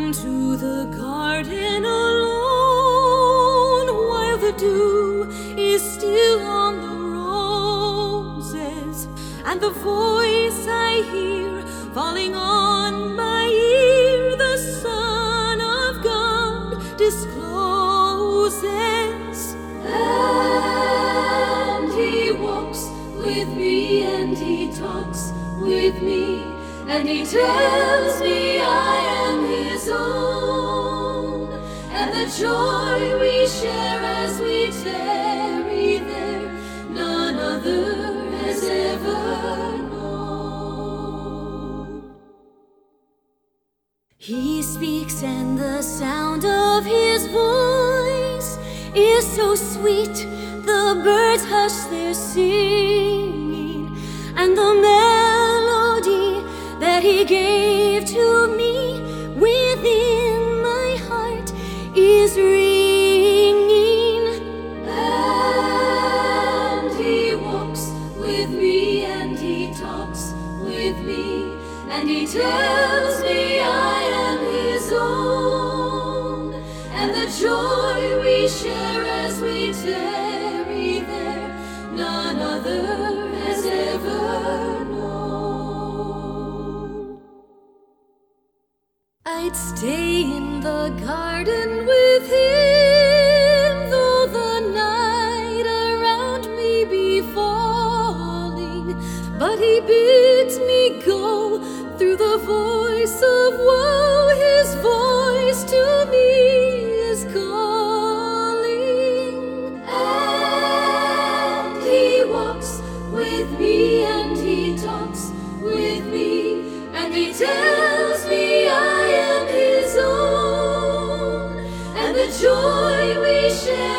into the garden alone, while the dew is still on the roses, and the voice I hear falling on my ear, the Son of God discloses. And he walks with me, and he talks with me, and he tells me I am his own, and the joy we share as we tarry there, none other has ever known. He speaks, and the sound of his voice is so sweet, the birds hush their singing, and the melody that he gave to me within my heart is ringing. And he walks with me, and he talks with me, and he tells me I am his own, and the joy we share as we tarry there, none other has ever known. I'd stay in the garden with him, though the night around me be falling, but he bids me go through the voice of woe. His voice to me is calling. And he walks with me, and he talks with me, and he tells me I am his own, and the joy we share